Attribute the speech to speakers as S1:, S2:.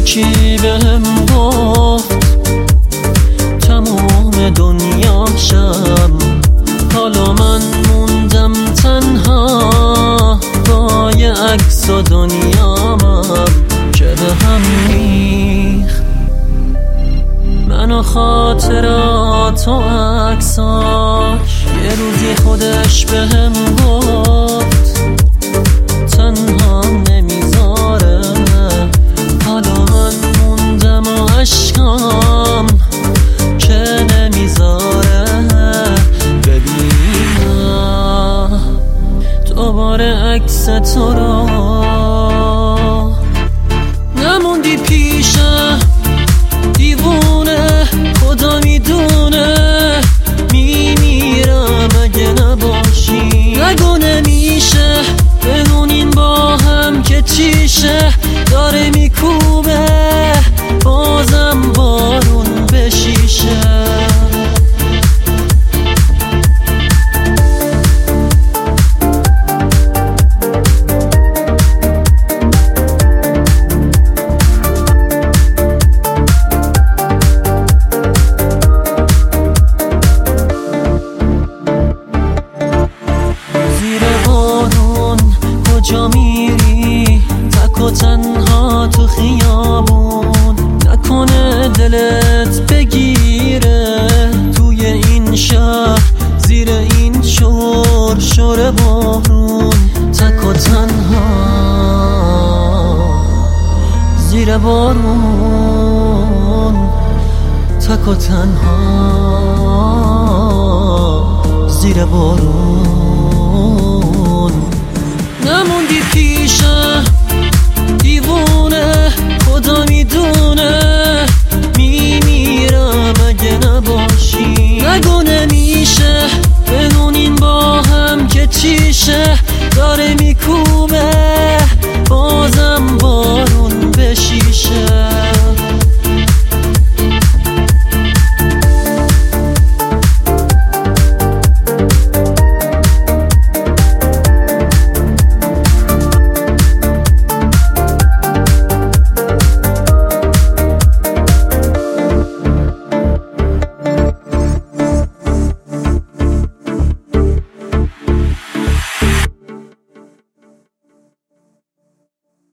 S1: یکی بهم گفت تمام دنیاشم، حالا من موندم تنها با یه عکس و دنیامم که به هم ریخت. من و خاطرات و عکساش یه روزی خودش بهم گفت تنها نمیذاره، حالا من موندم و عشقام که نمیذاره ببینم دوباره عکس تو رو. نموندی پیشم دیوونه، خدا میدونه میمیرم اگه نباشی. نگو نمیشه بمونیم با هم که چیشه، داره میکوبه بازم بارون به شیشه. کجا میری تک و تنها تو خیابون؟ نکنه دلت بگیره توی این شهر زیر این شور شور بارون. تک و تنها زیر بارون، تک و تنها زیر بارون. نموندی پیشم دیوونه، خدا میدونه